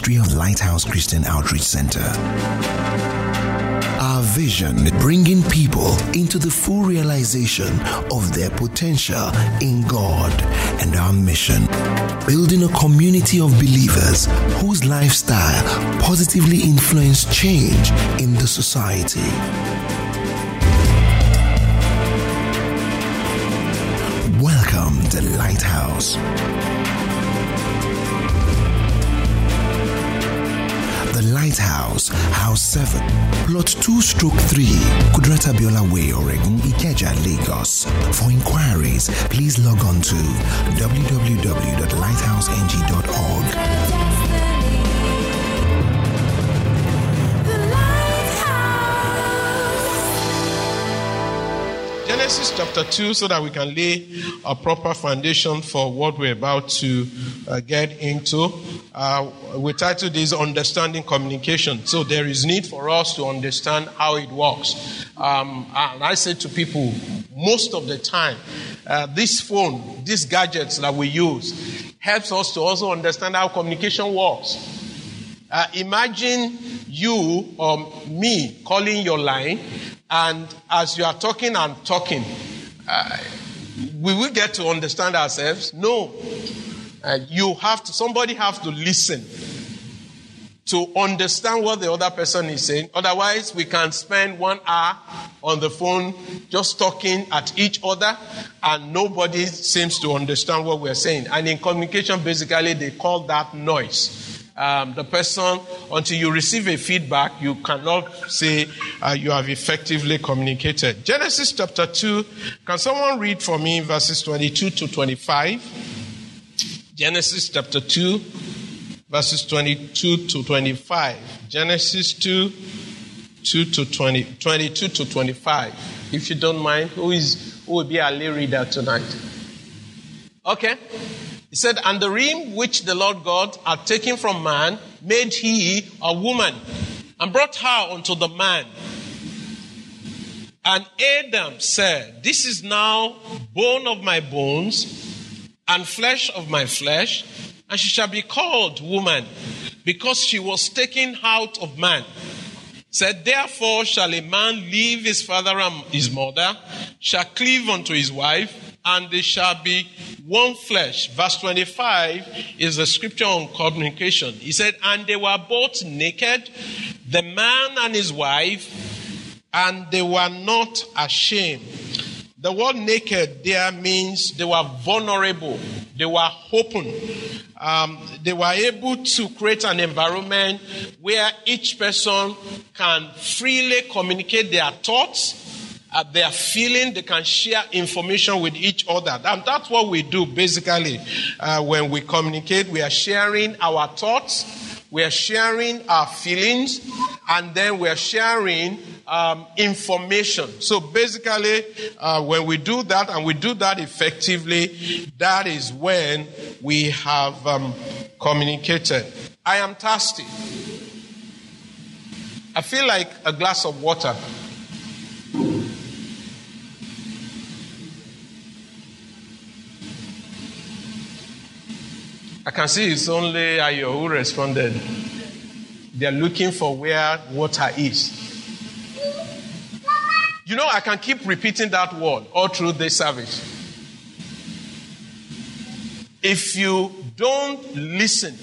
ministry of Lighthouse Christian Outreach Center. Our vision, bringing people into the full realization of their potential in God, and our mission, building a community of believers whose lifestyle positively influence change in the society. Welcome to Lighthouse. The Lighthouse, House 7, Plot 2/3, Kudrata Biola Way, Oregon, Ikeja, Lagos. For inquiries, please log on to www.lighthouseng.org. Genesis chapter 2, so that we can lay a proper foundation for what we're about to get into. We titled this Understanding Communication. So there is need for us to understand how it works. And I say to people, most of the time, this phone, these gadgets that we use, helps us to also understand how communication works. Imagine you or me calling your line, and as you are talking and talking, we will get to understand ourselves? No. Somebody have to listen to understand what the other person is saying. Otherwise, we can spend 1 hour on the phone just talking at each other, and nobody seems to understand what we're saying. And in communication, basically, they call that noise. The person, until you receive a feedback, you cannot say you have effectively communicated. Genesis chapter 2, can someone read for me verses 22 to 25? Genesis chapter 2, verses 22 to 25. Genesis 2, 22 to 25. If you don't mind, who will be our lay reader tonight? Okay. He said, and the rib which the Lord God had taken from man, made he a woman, and brought her unto the man. And Adam said, this is now bone of my bones, and flesh of my flesh, and she shall be called woman, because she was taken out of man. Said, therefore shall a man leave his father and his mother, shall cleave unto his wife, and they shall be one flesh. Verse 25 is the scripture on communication. He said, and they were both naked, the man and his wife, and they were not ashamed. The word naked there means they were vulnerable. They were open. They were able to create an environment where each person can freely communicate their thoughts, their feeling. They can share information with each other. And that's what we do basically when we communicate. We are sharing our thoughts, we are sharing our feelings, and then we are sharing information. So basically, when we do that, and we do that effectively, that is when we have communicated. I am thirsty. I feel like a glass of water. I can see it's only Ayo who responded. They're looking for where water is. You know, I can keep repeating that word all through this service. If you don't listen,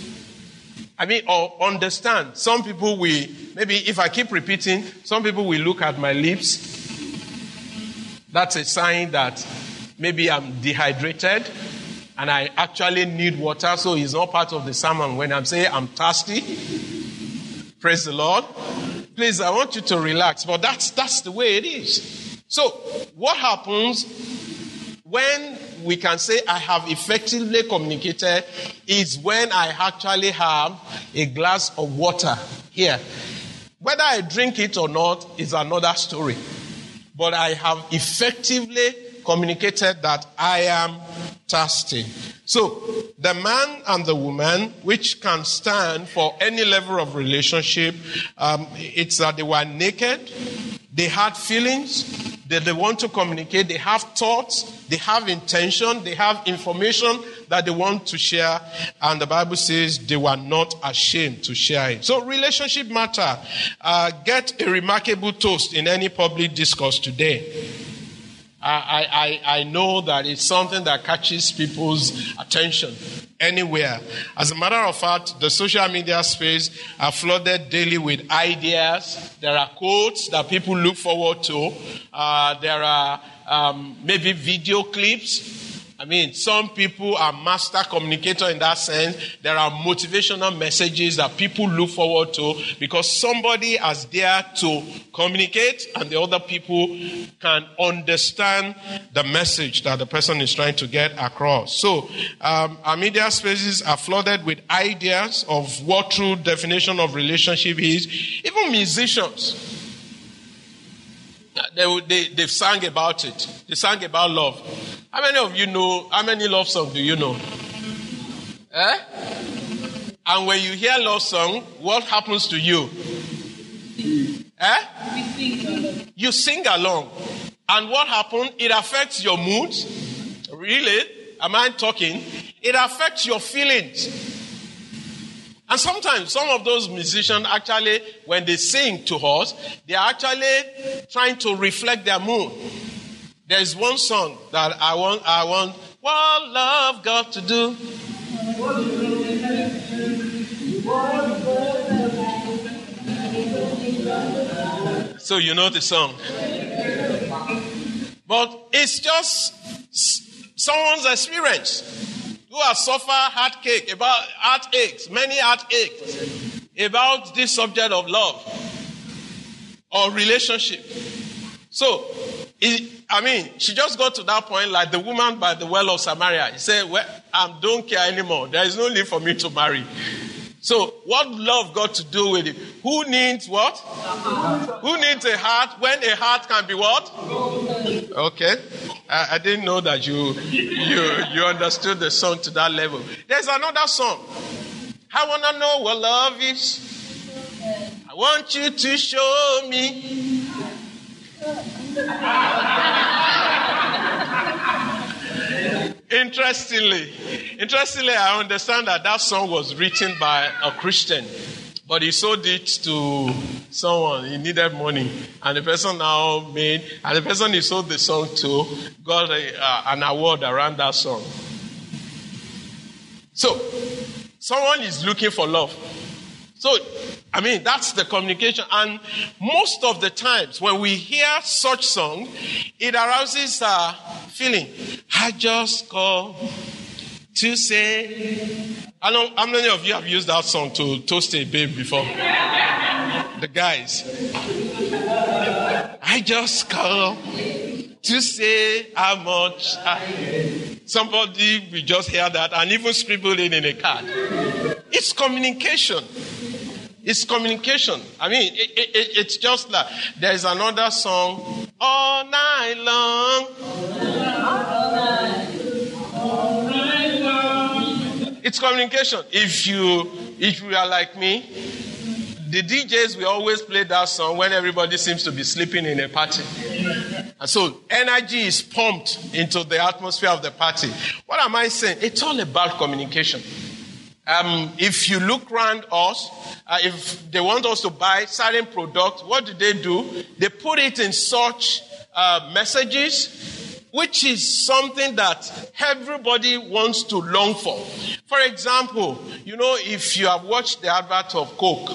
or understand, some people will, maybe if I keep repeating, some people will look at my lips. That's a sign that maybe I'm dehydrated and I actually need water, so it's not part of the sermon when I'm saying I'm thirsty. Praise the Lord. Please, I want you to relax, but that's the way it is. So, what happens when we can say I have effectively communicated is when I actually have a glass of water here. Whether I drink it or not is another story. But I have effectively communicated that I am thirsty. So, the man and the woman, which can stand for any level of relationship, it's that they were naked, they had feelings, they want to communicate, they have thoughts, they have intention, they have information that they want to share, and the Bible says they were not ashamed to share it. So relationship matter. Get a remarkable toast in any public discourse today. I know that it's something that catches people's attention anywhere. As a matter of fact, the social media space are flooded daily with ideas. There are quotes that people look forward to. There are maybe video clips. I mean, some people are master communicator in that sense. There are motivational messages that people look forward to because somebody is there to communicate and the other people can understand the message that the person is trying to get across. So, our media spaces are flooded with ideas of what true definition of relationship is. Even musicians, they've sang about it. They sang about love. How many of you know, how many love songs do you know? And when you hear love song, what happens to you? You sing along. And what happens? It affects your mood. Really? Am I talking? It affects your feelings. And sometimes some of those musicians actually, when they sing to us, they are actually trying to reflect their mood. There's one song that I want, what love got to do? So you know the song. But it's just someone's experience who has suffered heartaches, many heartaches about this subject of love or relationship. So, she just got to that point like the woman by the well of Samaria. He said, well, I don't care anymore. There is no need for me to marry. So, what love got to do with it? Who needs what? Who needs a heart when a heart can be what? Okay. I didn't know that you understood the song to that level. There's another song. I want to know what love is. I want you to show me. Interestingly, I understand that song was written by a Christian, but he sold it to someone. He needed money, and the person and the person he sold the song to got an award around that song. So, someone is looking for love. So, that's the communication. And most of the times when we hear such song, it arouses a feeling. I just call to say. I know how many of you have used that song to toast a babe before? The guys. I just call to say how much. Somebody will just hear that and even scribble it in a card. It's communication. It's communication. It's just like there's another song, all night long. It's communication. If you are like me, the DJs will always play that song when everybody seems to be sleeping in a party. And so energy is pumped into the atmosphere of the party. What am I saying? It's all about communication. If you look around us, if they want us to buy certain products, what do? They put it in such messages, which is something that everybody wants to long for. For example, if you have watched the advert of Coke,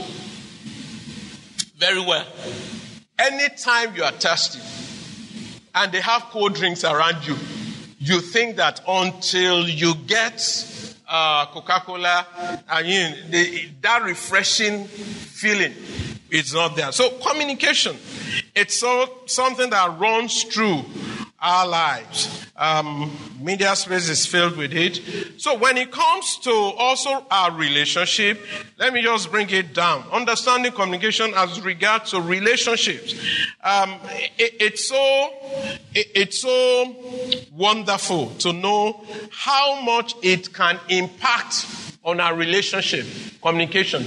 very well, anytime you are thirsty and they have cold drinks around you, you think that until you get Coca-Cola, that refreshing feeling is not there. So communication, it's something that runs through our lives. Media space is filled with it. So when it comes to also our relationship, let me just bring it down. Understanding communication as regards to relationships. It's so wonderful to know how much it can impact on our relationship. Communication.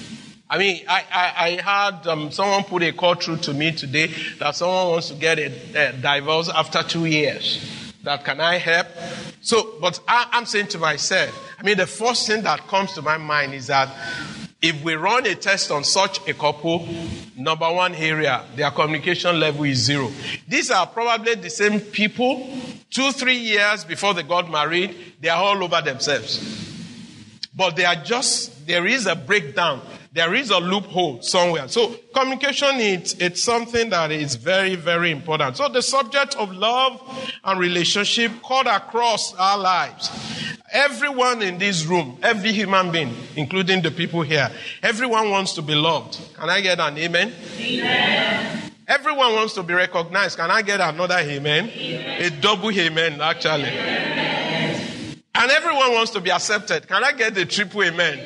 I had someone put a call through to me today that someone wants to get a divorce after 2 years. that can I help? So, but I'm saying to myself, the first thing that comes to my mind is that if we run a test on such a couple, number one area, their communication level is 0. These are probably the same people, 2-3 years before they got married, they are all over themselves. But there is a breakdown. There is a loophole somewhere. So communication, it's something that is very, very important. So the subject of love and relationship cut across our lives. Everyone in this room, every human being, including the people here, everyone wants to be loved. Can I get an amen? Amen. Everyone wants to be recognized. Can I get another amen? Amen. A double amen, actually. Amen. And everyone wants to be accepted. Can I get the triple amen?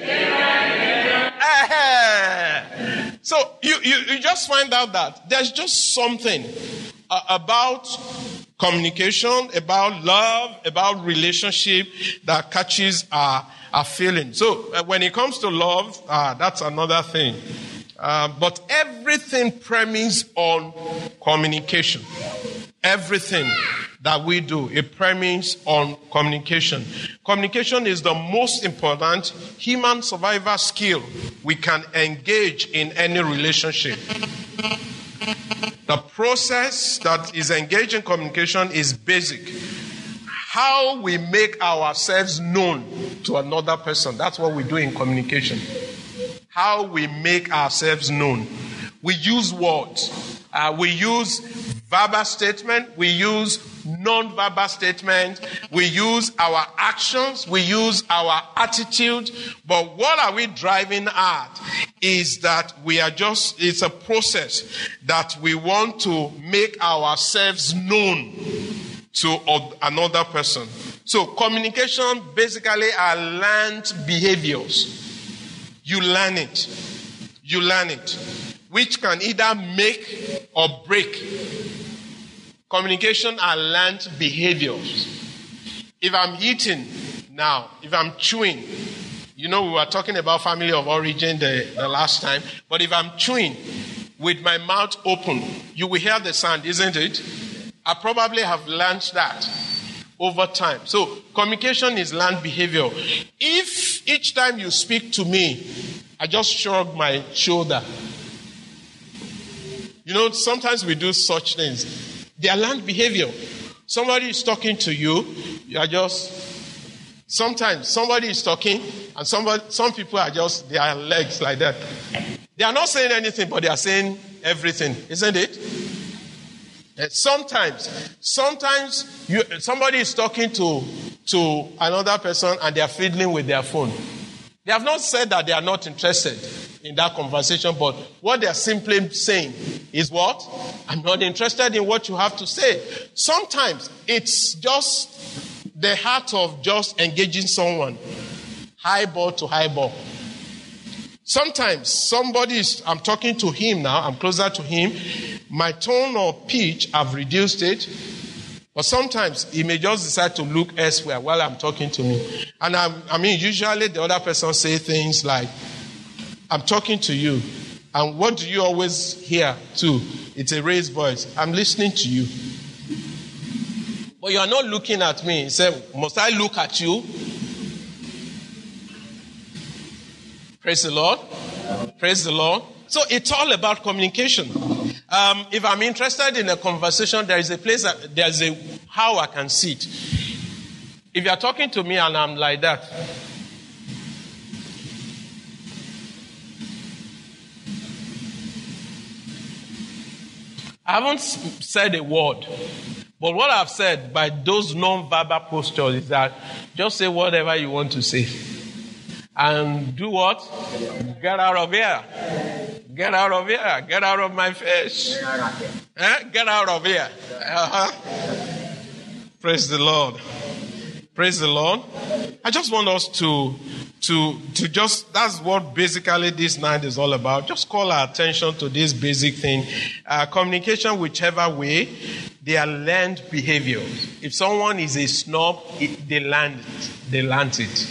Amen. So you just find out that there's just something about communication, about love, about relationship that catches our feeling. So when it comes to love, that's another thing. But everything premises on communication. Everything that we do, it premises on communication. Communication is the most important human survival skill we can engage in any relationship. The process that is engaged in communication is basic. How we make ourselves known to another person. That's what we do in communication. How we make ourselves known. We use words. We use verbal statement. We use non-verbal statement. We use our actions. We use our attitude. But what are we driving at is that it's a process that we want to make ourselves known to another person. So communication basically are learned behaviors. You learn it. You learn it. Which can either make or break. Communication are learned behaviors. If I'm eating now, if I'm chewing, we were talking about family of origin the last time, but if I'm chewing with my mouth open, you will hear the sound, isn't it? I probably have learned that over time. So communication is learned behavior. If each time you speak to me, I just shrug my shoulder. Sometimes we do such things. They are learned behavior. Somebody is talking to you, sometimes somebody is talking, and some people are just, their legs like that. They are not saying anything, but they are saying everything, isn't it? And sometimes somebody is talking to another person and they are fiddling with their phone. They have not said that they are not interested in that conversation, but what they are simply saying is what? I'm not interested in what you have to say. Sometimes it's just the heart of just engaging someone, highball to highball. Sometimes I'm talking to him now, I'm closer to him, my tone or pitch, I've reduced it. But sometimes he may just decide to look elsewhere while I'm talking to me. And usually the other person say things like, I'm talking to you. And what do you always hear too? It's a raised voice. I'm listening to you. But you are not looking at me. He said, must I look at you? Praise the Lord. Praise the Lord. So it's all about communication. If I'm interested in a conversation, there is a place, there's a how I can sit. If you're talking to me and I'm like that, I haven't said a word. But what I've said by those non-verbal postures is that just say whatever you want to say. And do what? Get out of here. Get out of here. Get out of my face. Get out of here. Praise the Lord. Praise the Lord. I just want us to just, that's what basically this night is all about. Just call our attention to this basic thing. Communication, whichever way, they are learned behaviors. If someone is a snob, they learned it.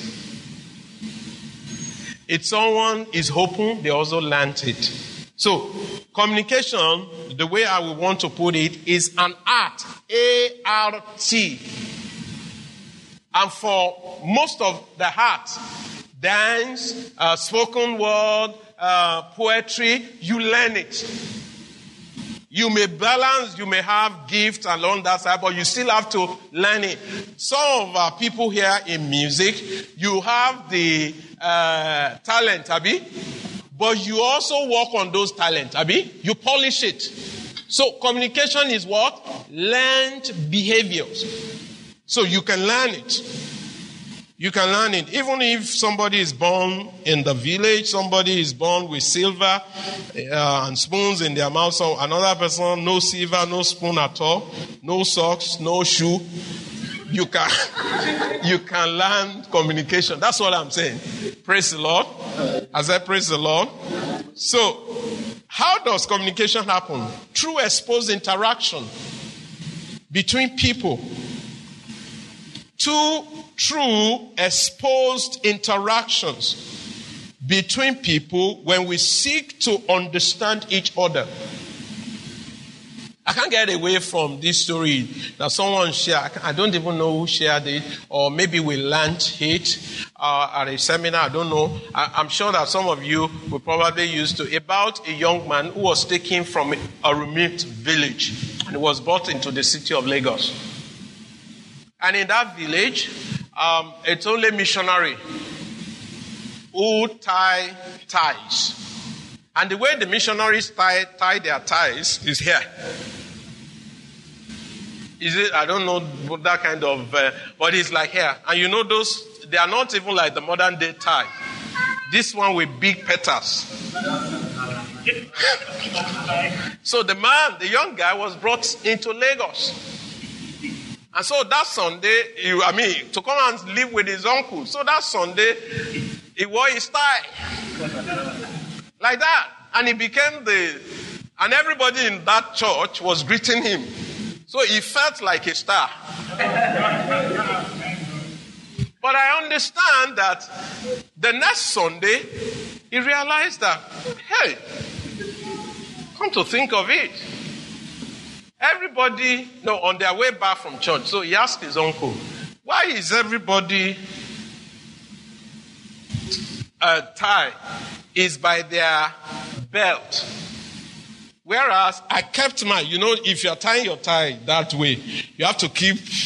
If someone is open, they also learned it. So, communication the way I would want to put it, is an art, A-R-T. And for most of the arts, dance, spoken word, poetry, you learn it. You may balance, you may have gifts along that side, but you still have to learn it. Some of our people here in music, you have the talent, Abi, but you also work on those talents, Abi. You polish it. So communication is what? Learned behaviors. So you can learn it. You can learn it. Even if somebody is born in the village, somebody is born with silver and spoons in their mouth, so another person, no silver, no spoon at all, no socks, no shoe. You can learn communication. That's what I'm saying. Praise the Lord. I said, praise the Lord. So, how does communication happen? Through exposed interaction between people. Through exposed interactions between people when we seek to understand each other. I can't get away from this story that someone shared. I don't even know who shared it, or maybe we learned it at a seminar. I don't know. I'm sure that some of you will probably used to, about a young man who was taken from a remote village and was brought into the city of Lagos. And in that village, it's only missionary who tie ties. And the way the missionaries tie their ties is here. Is it? I don't know that kind of, but it's like here. And you know those, they are not even like the modern day tie. This one with big petals. So the young guy was brought into Lagos. And so that Sunday, to come and live with his uncle. So that Sunday, he wore his tie. Like that. And he became and everybody in that church was greeting him. So he felt like a star. But I understand that the next Sunday, he realized that, hey, come to think of it, everybody, on their way back from church, so he asked his uncle, why is everybody tie is by their belt? Whereas I kept mine. If you're tying your tie that way, you have to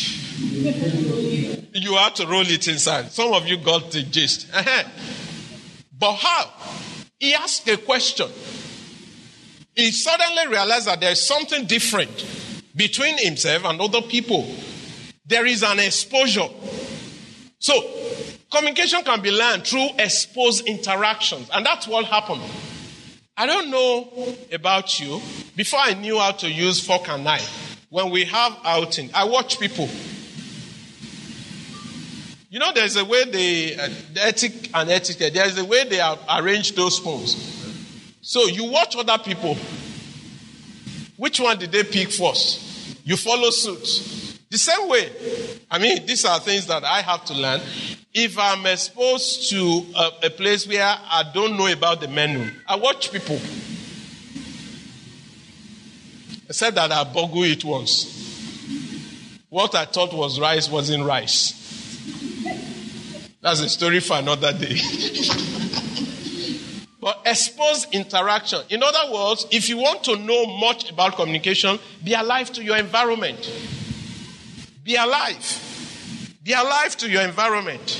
you have to roll it inside. Some of you got the gist. But how? He asked a question. He suddenly realized that there's something different between himself and other people. There is an exposure. So, communication can be learned through exposed interactions. And that's what happened. I don't know about you. Before I knew how to use fork and knife, when we have outing, I watch people. There's a way etiquette, there's a way they have arranged those spoons. So you watch other people. Which one did they pick first? You follow suit. The same way. These are things that I have to learn. If I'm exposed to a place where I don't know about the menu, I watch people. I said that I boggled it once. What I thought was rice wasn't rice. That's a story for another day. But exposed interaction. In other words, if you want to know much about communication, be alive to your environment. Be alive. Be alive to your environment.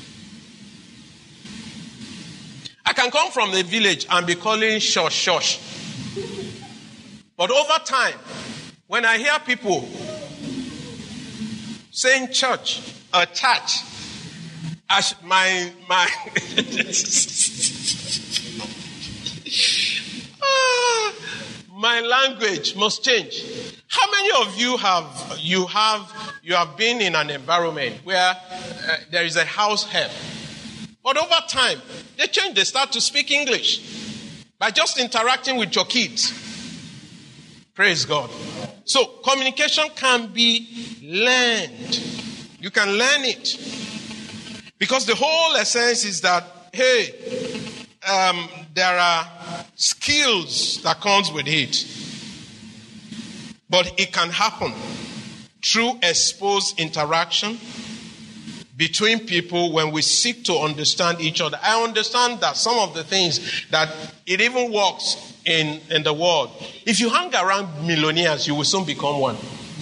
I can come from the village and be calling shush. But over time, when I hear people saying church, my my language must change. How many of you have been in an environment where there is a house help, but over time they change, they start to speak English by just interacting with your kids? Praise God. So communication can be learned. You can learn it. Because the whole essence is that, there are skills that comes with it. But it can happen through exposed interaction between people when we seek to understand each other. I understand that some of the things that it even works in the world. If you hang around millionaires, you will soon become one.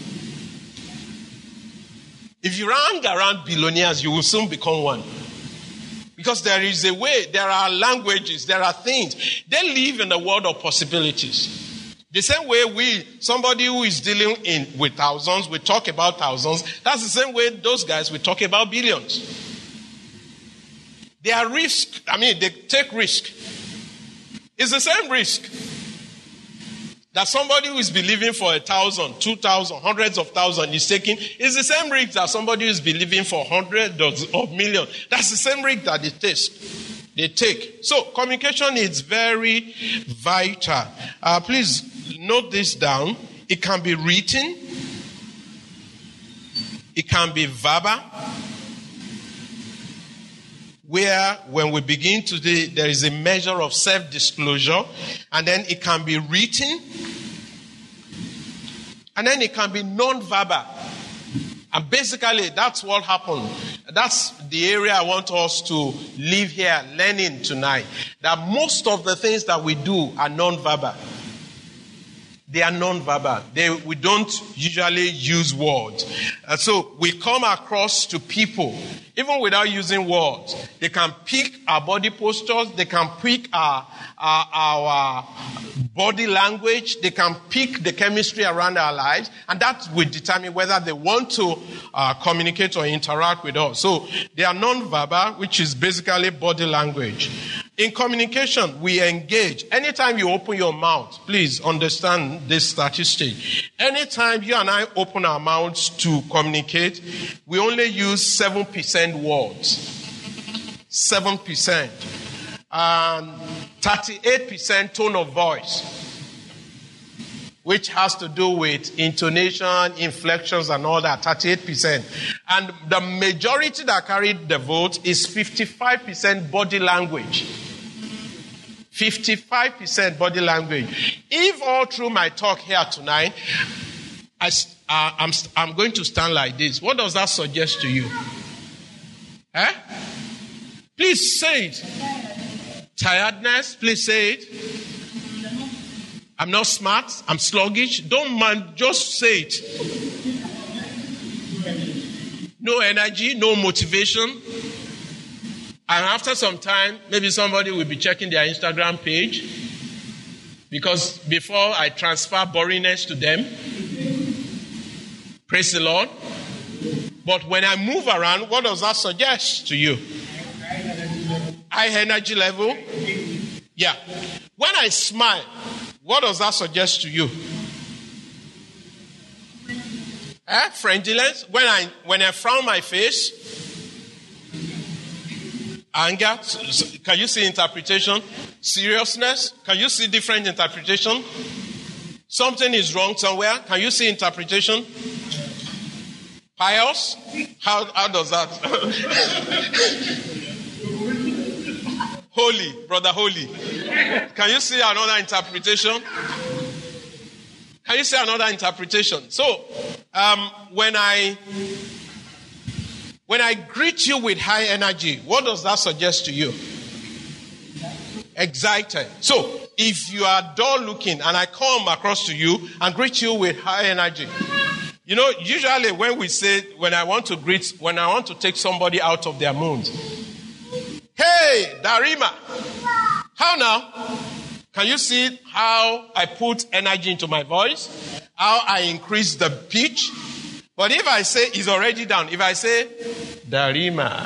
If you hang around billionaires, you will soon become one. Because there is a way, there are languages, there are things. They live in a world of possibilities. The same way somebody who is dealing with thousands, we talk about thousands. That's the same way those guys, we talk about billions. They are they take risk. It's the same risk that somebody who is believing for 1,000, 2,000, hundreds of thousands is taking. It's the same risk that somebody who is believing for hundreds of millions. That's the same risk that they take. So communication is very vital. Please note this down. It can be written. It can be verbal. Where when we begin today, there is a measure of self-disclosure. And then it can be written. And then it can be non-verbal. And basically, that's what happened. That's the area I want us to live here learning tonight. That most of the things that we do are non-verbal. They are non-verbal. We don't usually use words. So we come across to people, even without using words. They can pick our body postures. They can pick our body language. They can pick the chemistry around our lives. And that will determine whether they want to communicate or interact with us. So they are non-verbal, which is basically body language. In communication, we engage. Anytime you open your mouth, please understand this statistic. Anytime you and I open our mouths to communicate, we only use 7% words. 7%. And 38% tone of voice, which has to do with intonation, inflections, and all that, 38%. And the majority that carried the vote is 55% body language. 55% body language. If all through my talk here tonight, I'm going to stand like this, what does that suggest to you? Please say it. Tiredness, please say it. I'm not smart, I'm sluggish. Don't mind, just say it. No energy, no motivation. And after some time, maybe somebody will be checking their Instagram page, because before I transfer boringness to them. Praise the Lord. But when I move around, what does that suggest to you? High energy level? Yeah. When I smile, what does that suggest to you? Friendliness? When I frown my face? Anger? Can you see interpretation? Seriousness? Can you see different interpretation? Something is wrong somewhere? Can you see interpretation? Pious? How does that? Holy, brother holy. Can you see another interpretation? Can you see another interpretation? So, when I greet you with high energy, what does that suggest to you? Excited. So, if you are dull looking and I come across to you and greet you with high energy, you know, usually when I want to take somebody out of their mood, hey, Darima, how now? Can you see how I put energy into my voice? How I increase the pitch? But if I say it's already down, if I say Darima,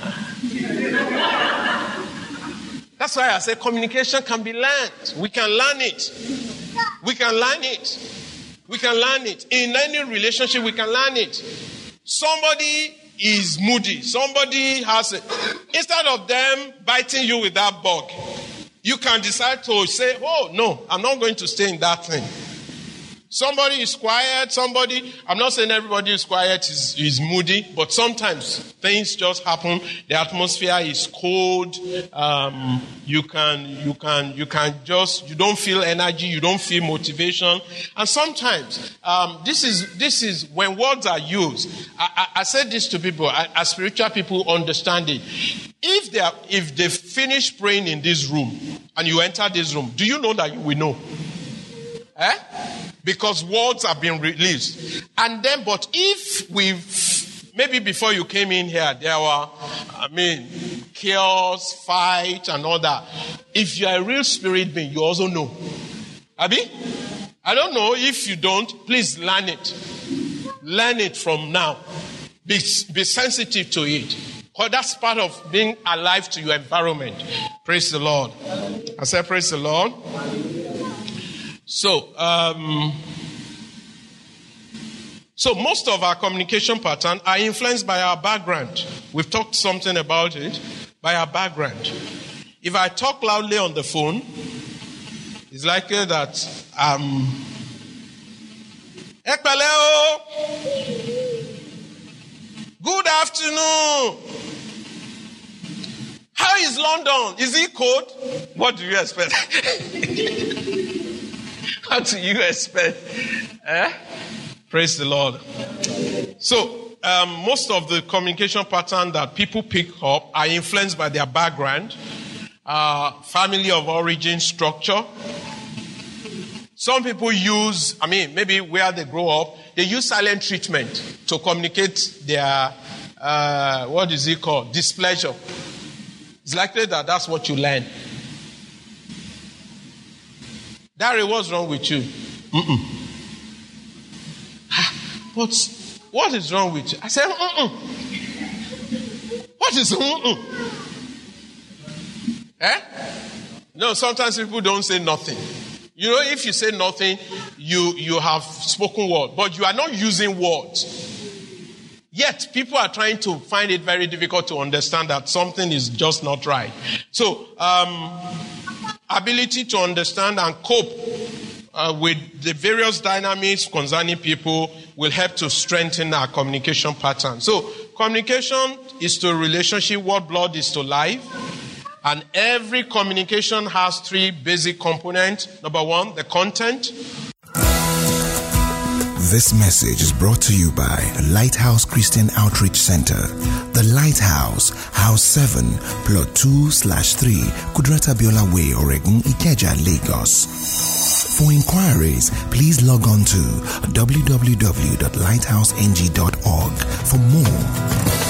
that's why I say communication can be learned. We can learn it. We can learn it. We can learn it. In any relationship, we can learn it. Somebody is moody. Somebody has instead of them biting you with that bug, you can decide to say, oh, no, I'm not going to stay in that thing. Somebody is quiet, I'm not saying everybody is quiet, is moody, but sometimes things just happen. The atmosphere is cold. You don't feel energy, you don't feel motivation. And sometimes, this is when words are used. I said this to people, as spiritual people understand it. If they finish praying in this room and you enter this room, do you know that you will know? Because words have been released. And then, but if maybe before you came in here, there were, chaos, fight, and all that. If you are a real spirit being, you also know. Abi? I don't know. If you don't, please learn it. Learn it from now. Be sensitive to it. Because that's part of being alive to your environment. Praise the Lord. I said, praise the Lord. So most of our communication patterns are influenced by our background. We've talked something about it, by our background. If I talk loudly on the phone, it's likely that Ekpaleo, good afternoon. How is London? Is it cold? What do you expect? What do you expect? Praise the Lord. So, most of the communication patterns that people pick up are influenced by their background, family of origin, structure. Some people use, maybe where they grow up, they use silent treatment to communicate their, displeasure. It's likely that that's what you learn. Darry, what's wrong with you? But what is wrong with you? I said, What is No, sometimes people don't say nothing. You know, if you say nothing, you have spoken word, but you are not using words. Yet, people are trying to find it very difficult to understand that something is just not right. So, ability to understand and cope with the various dynamics concerning people will help to strengthen our communication pattern. So, communication is to relationship, what blood is to life. And every communication has three basic components. Number one, the content. This message is brought to you by Lighthouse Christian Outreach Center. The Lighthouse, House 7, Plot 2/3, Kudrata Biola Way, Oregon, Ikeja, Lagos. For inquiries, please log on to www.lighthouseng.org for more.